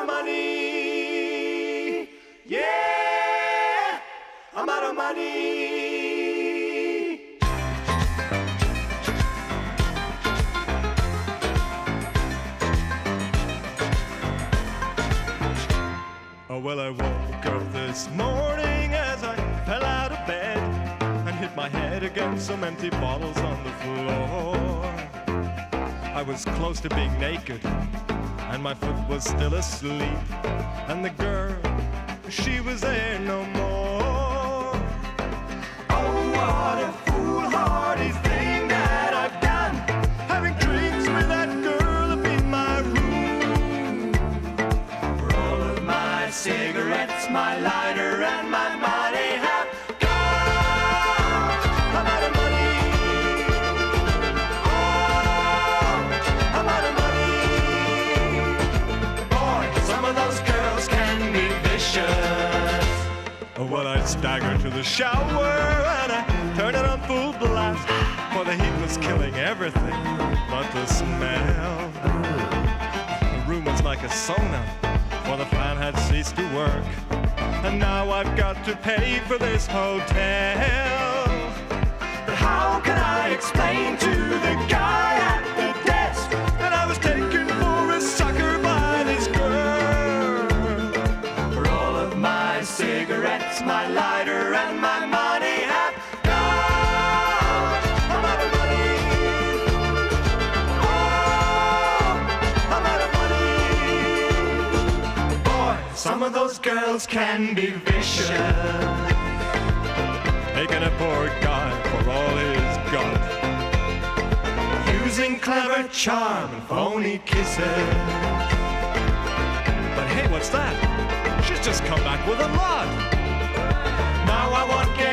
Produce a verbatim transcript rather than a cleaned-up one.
of money. Yeah, I'm out of money. Oh, well, I woke up this morning as I fell out of bed and hit my head against some empty bottles on the floor. I was close to being naked, and my foot was still asleep, and the girl, she was there no more. Oh, what a foolhardy thing that I've done, having drinks with that girl up in my room. For all of my cigarettes, my lighter, and my money have gone. I'm out of money. Oh, I'm out of money. Boy, some of those girls can be vicious. Oh, well, I'd stagger to the shower and I turned it on full blast, for the heat was killing everything but the smell. The room was like a sauna, for the fan had ceased to work, and now I've got to pay for this hotel. But how can I explain to the guy at the desk that I was taken for a sucker by this girl? For all of my cigarettes, my lighter, and my money have gone. I'm out of money. Oh, I'm out of money. Boy, some of those girls can be vicious, taking a poor guy for all he's got, using clever charm and phony kisses. But hey, what's that? She's just come back with a lot. Now I want